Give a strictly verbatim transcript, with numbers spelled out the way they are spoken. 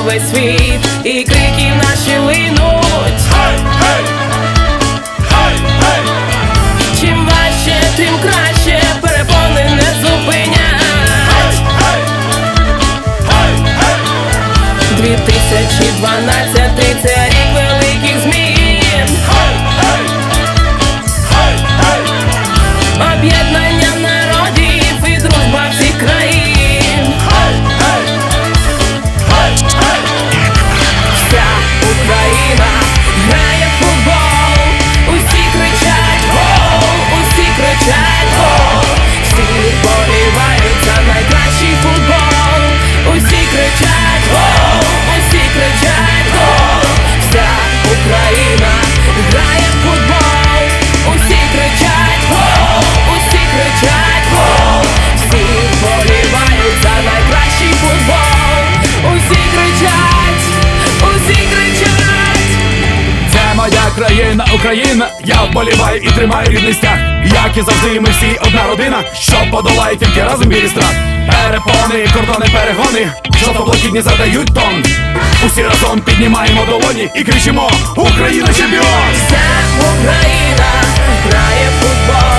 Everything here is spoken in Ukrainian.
весь світ, і крики наші линуть. Гей, гей! Гей, гей! Чим важче, тим краще, перепони не зупинять. Гей, гей! Гей, дві тисячі дванадцятий – це рік великих змін. гей! Гей, гей! Об'єднання народів і дружба всіх країн. Гей, гей! Гей, гей! Вся Україна грає в футбол, усі кричать гол, усі кричать гол, всі вболівають за найкращий футбол, усі кричать гол, усі кричать гол, вся Україна грає в футбол, усі кричать гол, усі кричать гол, всі вболівають за найкращий футбол, усі кричать, усі кричать. Це моя країна, Україна, я вболіваю і тримаю рідний стяг. Як і завжди, ми всі одна родина, що подолає тільки разом білі страх. Перепони, кордони, перегони, жовто-блакитні задають тон. Усі разом піднімаємо долоні і кричимо: Україна чемпіон! Вся Україна грає в футбол.